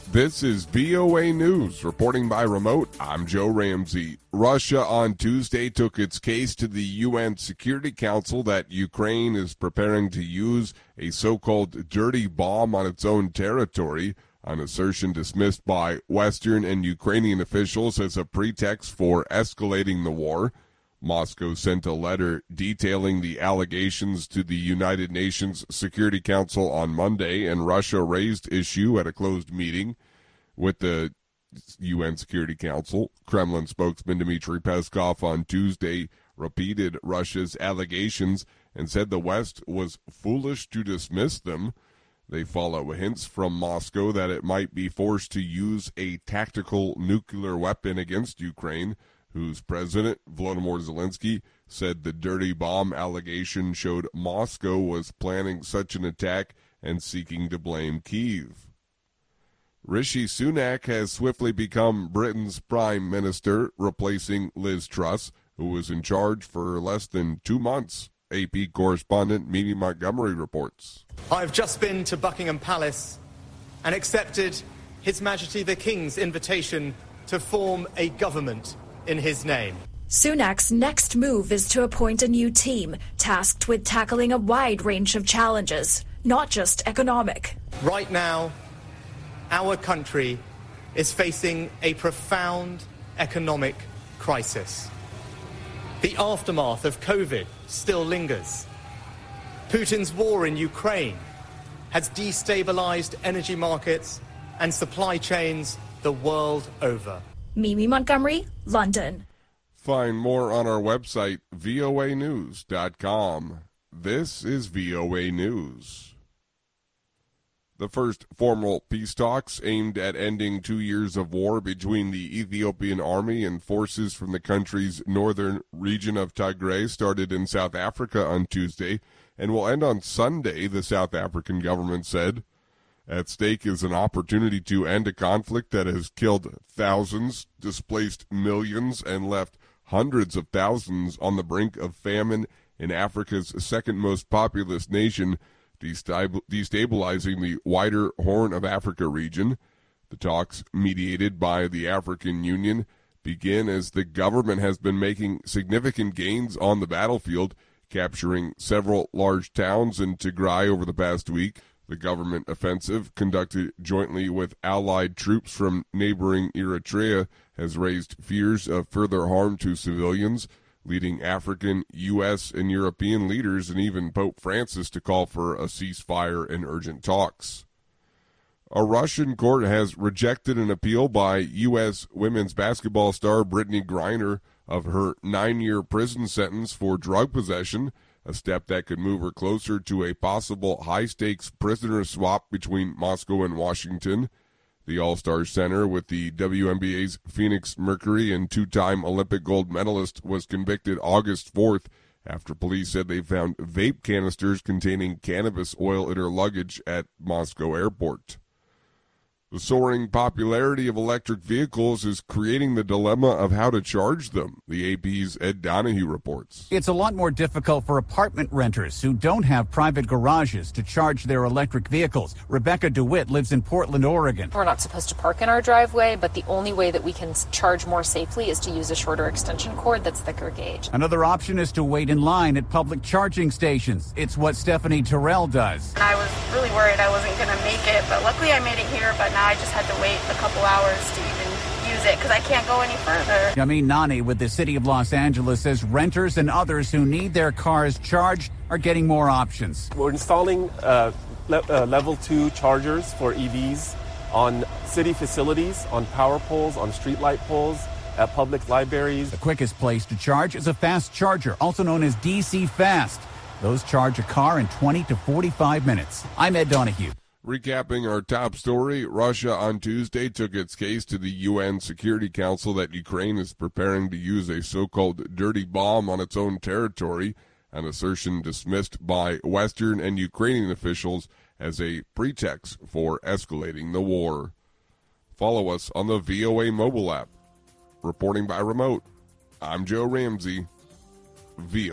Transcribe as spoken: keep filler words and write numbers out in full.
This is V O A News. Reporting by remote, I'm Joe Ramsey. Russia on Tuesday took its case to the U N Security Council that Ukraine is preparing to use a so-called dirty bomb on its own territory, an assertion dismissed by Western and Ukrainian officials as a pretext for escalating the war. Moscow sent a letter detailing the allegations to the United Nations Security Council on Monday, and Russia raised issue at a closed meeting with the U N Security Council. Kremlin spokesman Dmitry Peskov on Tuesday repeated Russia's allegations and said the West was foolish to dismiss them. They follow hints from Moscow that it might be forced to use a tactical nuclear weapon against Ukraine, whose president, Volodymyr Zelensky, said the dirty bomb allegation showed Moscow was planning such an attack and seeking to blame Kyiv. Rishi Sunak has swiftly become Britain's prime minister, replacing Liz Truss, who was in charge for less than two months. A P correspondent Mimi Montgomery reports. I've just been to Buckingham Palace and accepted His Majesty the King's invitation to form a government in his name. Sunak's next move is to appoint a new team tasked with tackling a wide range of challenges, not just economic. Right now, our country is facing a profound economic crisis. The aftermath of COVID still lingers. Putin's war in Ukraine has destabilized energy markets and supply chains the world over. Mimi Montgomery, London. Find more on our website, V O A news dot com. This is V O A News. The first formal peace talks aimed at ending two years of war between the Ethiopian army and forces from the country's northern region of Tigray started in South Africa on Tuesday and will end on Sunday, the South African government said. At stake is an opportunity to end a conflict that has killed thousands, displaced millions, and left hundreds of thousands on the brink of famine in Africa's second most populous nation, destabilizing the wider Horn of Africa region. The talks, mediated by the African Union, begin as the government has been making significant gains on the battlefield, capturing several large towns in Tigray over the past week. The government offensive, conducted jointly with allied troops from neighboring Eritrea, has raised fears of further harm to civilians, leading African, U S, and European leaders and even Pope Francis to call for a ceasefire and urgent talks. A Russian court has rejected an appeal by U S women's basketball star Brittany Griner of her nine-year prison sentence for drug possession, a step that could move her closer to a possible high-stakes prisoner swap between Moscow and Washington. The All-Star Center with the W N B A's Phoenix Mercury and two-time Olympic gold medalist was convicted August fourth after police said they found vape canisters containing cannabis oil in her luggage at Moscow airport. The soaring popularity of electric vehicles is creating the dilemma of how to charge them, the A P's Ed Donahue reports. It's a lot more difficult for apartment renters who don't have private garages to charge their electric vehicles. Rebecca DeWitt lives in Portland, Oregon. We're not supposed to park in our driveway, but the only way that we can charge more safely is to use a shorter extension cord that's thicker gauge. Another option is to wait in line at public charging stations. It's what Stephanie Terrell does. I was really worried I wasn't going to make it, but luckily I made it here, but now I just had to wait a couple hours to even use it because I can't go any further. Yamin Nani with the City of Los Angeles says renters and others who need their cars charged are getting more options. We're installing uh, le- uh, level two chargers for E Vs on city facilities, on power poles, on streetlight poles, at public libraries. The quickest place to charge is a fast charger, also known as D C Fast. Those charge a car in twenty to forty-five minutes. I'm Ed Donahue. Recapping our top story, Russia on Tuesday took its case to the U N Security Council that Ukraine is preparing to use a so-called dirty bomb on its own territory, an assertion dismissed by Western and Ukrainian officials as a pretext for escalating the war. Follow us on the V O A mobile app. Reporting by remote, I'm Joe Ramsey, V O A.